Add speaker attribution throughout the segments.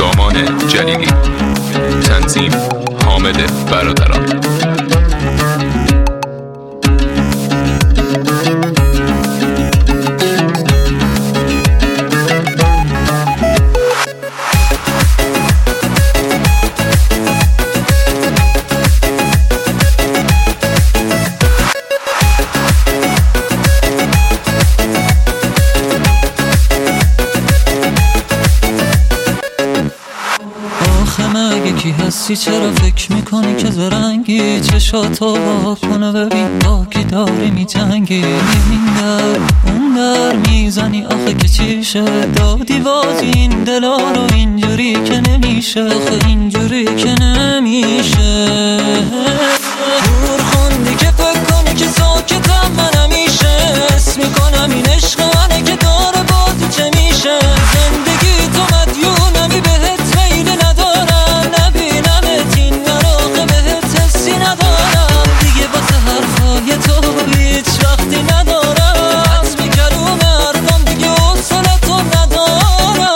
Speaker 1: سامان جلیلی، تنظیم حامد برادران.
Speaker 2: کی هستی؟ چرا فکر میکنی که زرنگی؟ چشاتو با کنه ببین با کی داری میجنگی. این در اون در میزنی آخه که چیشه؟ دادی بازی این دلا رو اینجوری که نمیشه، آخه اینجوری که نمیشه. دور خوندی که فکر کنی که ساکتم من همیشه حس میکنم این عشق منه که داره بازی چه میشه. زندگی تو مدیونمی بهت میل ندارم، نبینمت این نراقه بهت حسی ندارم دیگه، واسه حرفای تو هیچ وقتی ندارم. حتمی کلوم حرفم دیگه حوصله تو ندارم.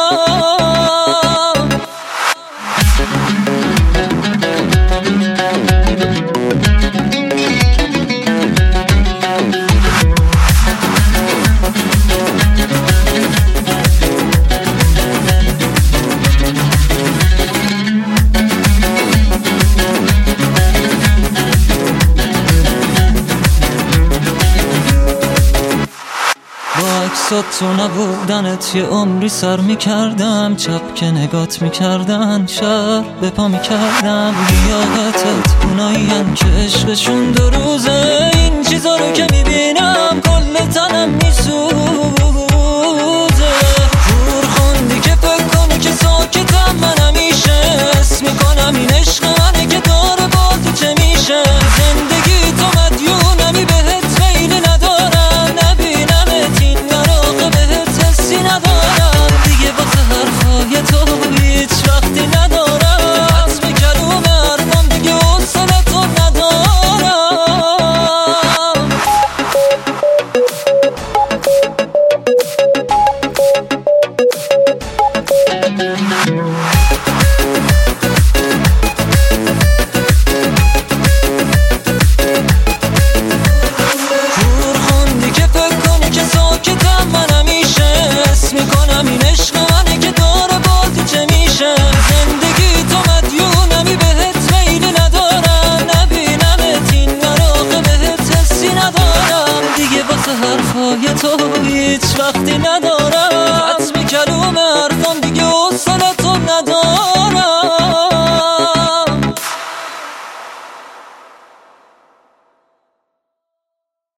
Speaker 2: تو نبودنت یه عمری سر میکردم، چپ که نگات میکردن شهر به پا میکردم. لیاقتت اوناییم که عشقشون 2 روزه، این چیزا رو که میبینم کل تنم میسوزه. دور خوندی که فکر کنی که ساکتم من همیشه حس میکنم این عشق منه که داره بازی چه میشه. زندگی تو مدیونمی بهت میل ندارم، نبینمت این بهت حسی ندارم دیگه، واسه حرفای تو هیچ وقتی ندارم. حتمی کلوم حرفم دیگه حوصله تو ندارم. دور خوندی که فکر کنی که ساکتم من همیشه حس میکنم این عشق منه که داره بازی چه میشه. زندگی تو مدیونمی بهت میل ندارم، نبینمت این نراقه بهت حسی ندارم دیگه، واسه حرفای تو هیچ وقتی ندارم. حتمی کلوم حرفم دیگه حوصله تو ندارم.